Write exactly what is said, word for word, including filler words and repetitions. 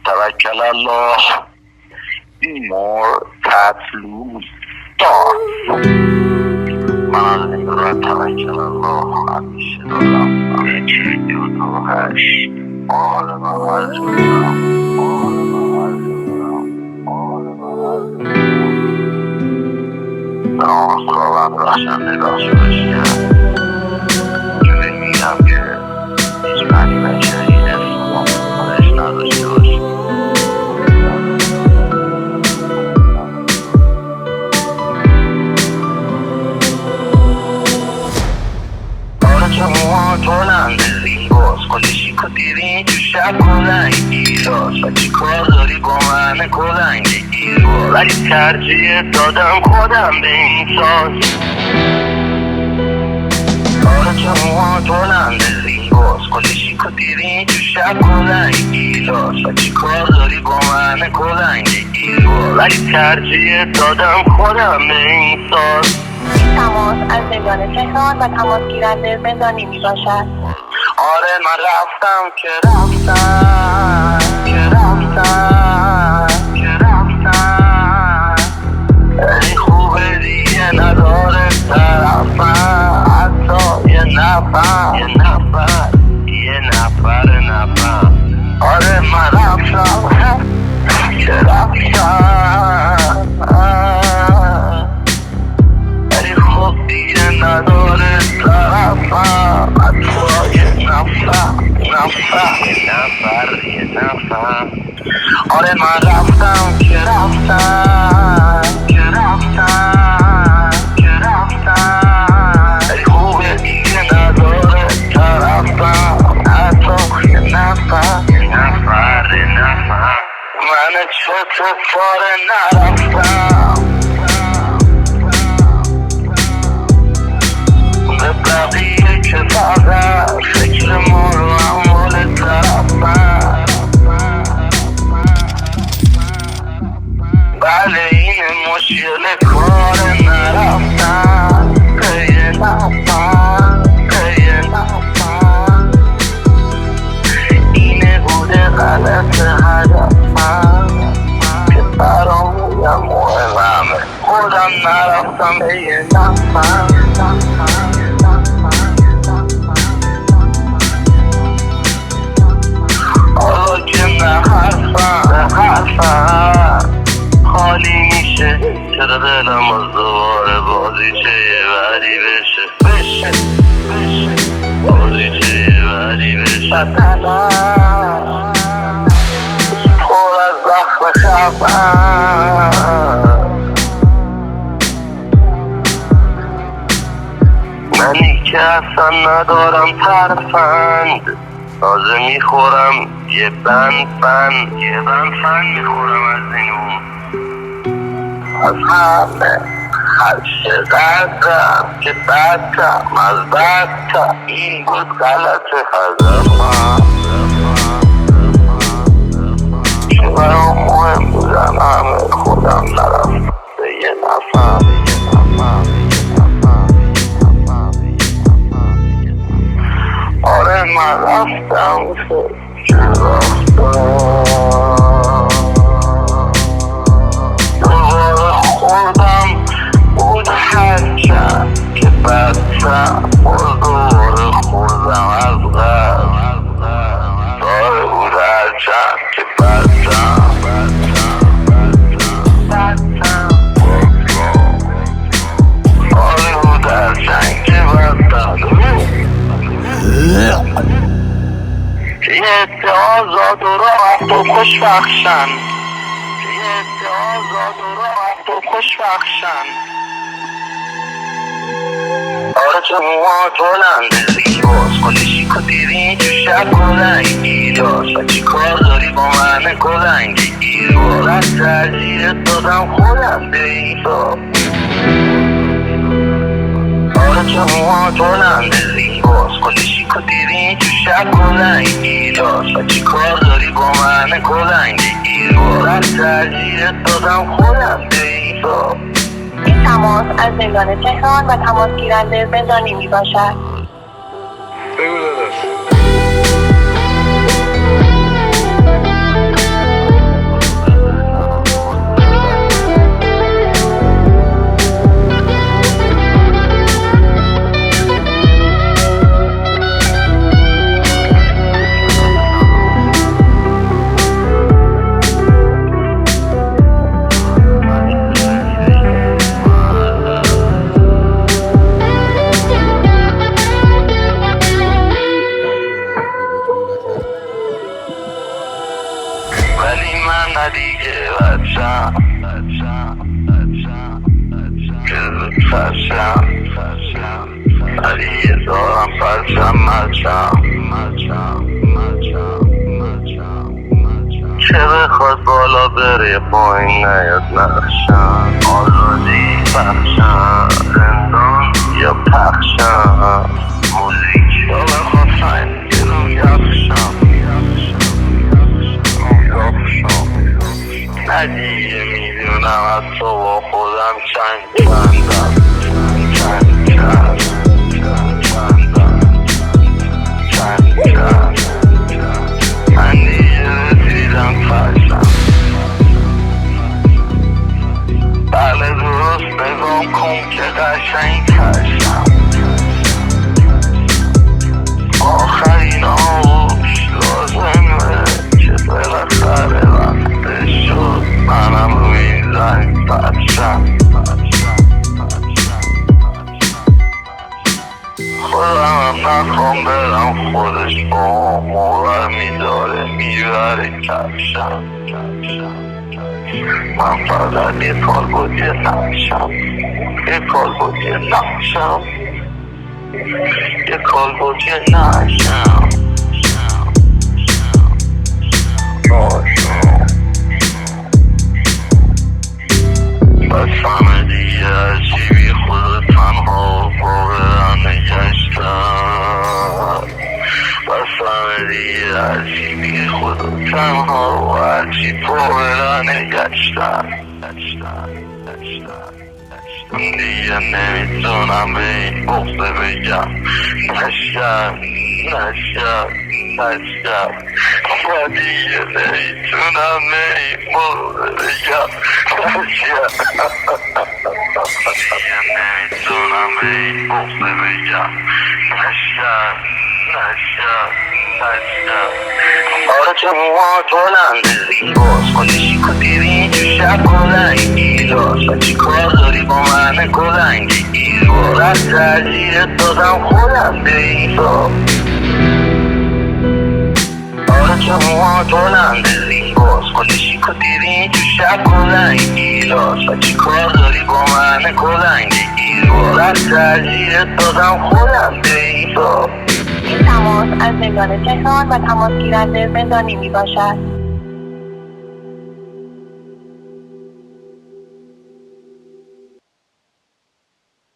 توکل الله بیمار تطلو دار. من از این را توکل الله همیشه دارم. همه چی دو دو هشت آل من هر جورم آل من هر جورم آل من هر جورم. به نام خداوند بخشنده بخش بشیه جوری میگم که هیچ معنی بشری اسم خودش نداشته باشه. بلند زیباست کلشی کتیرین تو شب کلنگ گیراست و چی کار داری با من کلنگ گیراست ولی ترجیح دادم خودم به این ساز. آره جمعات بلند زیباست کلشی کتیرین تو شب کلنگ گیراست و چی کار داری با من کلنگ گیراست ولی ترجیح دادم خودم به این ساز. تماس از نگان تهران و تماس گیرنده زندانی می باشد. آره من رفتم که رفتم که رفتم که رفتم ای خوبه دیگه نداره طرفم حتی یه نفر یه نفر یه نفر نفر. آره من رفتم که رفتم نداره طرفم حتی یه نفر نفر یه نفر یه نفر. آره من رفتم که رفتم که رفتم که رفتم ای خوبه دیگه نداره طرفم حتی یه نفر یه نفر یه نفر. من چطور نرفتم بقیه که فقط فکر ما رو اموال طرفم. بله این مشکل کار نرفتم پی نفهم پی نفهم اینه بوده غلط هدفم که برامونم مهمه خودم نرفتم پی نفهم. حالا که نه حرفم حرفم خالی میشه چرا دلم از دوباره بازیچه یه وری بشه بشه بشه بازیچه یه وری بشه تنم پر از زخم خفم. منی که اصلا ندارم ترفند تازه میخورم یه بند بند یه بند فند میخورم از این اون از همه هر چقدرم که بدتم از بدتم این بود غلط هدفم که برام مهم بودم همه خودم نرفتم به یه نفهم آره من رفتم که رفتم دوباره خوردم بود هرچند که بدتم دوباره خوردم از غم داره بود هرچند که بدتم بدتم آره بود هرچند که بدتم. یه عده آزاد و راحت و خوشبخشن یه عده آزاد و راحت و خوشبخشن. آره جمعات بلند زیباست کلشی کتیرین تو شب کلنگ گیراست و چی کار داری با من کلنگ گیراست ترجیح دادم خودم به این ساز. آره جمعات بلند زیباست کلشی کتیرین تو شب کلنگ گیراست و چی کار داری با من کلنگ گیراست ترجیح دادم خودم به این ساز. این تماس از زندان تهران و تماس گیرنده زندانی می باشد. بگو داداش ولی من ندیگه بچم که زود فرشم ولی یه دارم فرشم مچم که بخواد بالا بره پایین نیاد نقشم آزادی بخشم زندان یا پخشم موزیک یا بخواد سنگ رو یخشم ندیگه میدونم از تو با خودم چند چندم چند چند چند چند من دیگه رسیدم فرشم بله درست نگام کن که قشنگ کشم آخرین آوش لازمه که بالاخره وقتش شد منم روی این زنگ فرشم خودم نخوام برم خودش با موقع میداره میبره کفشم من فقط یه کار بود یه نقشم یه کار بود یه نقشم یه کار بود یه نقشم بس همه دیگه هرچی بی خود تنها باورم نگشتم بس همه دیگه هرچی بی خود تنها و هرچی باورم نگشتم دیگه نمیتونم به این بغضه بگم نشم نشم نشم و دیگه نمیتونم به این بغضه بگم نشم دیگه نمیتونم به این بغضه بگم نشم نشم نشم آره چه موها بلنده زیباست خودشی کتیری اینجا شب کلنگی لاست و چی کار داری با من کلنگی ایروا از ترجیحت دادم خودم به این صاف آره چه موها بلنده زیباست خودشی کتیری اینجا شب کلنگی لاست و چی کار داری با من کلنگی ایروا از ترجیحت دادم خودم به این صاف این تماس از زندان تهران و تماس گیرنده زندانی می باشد.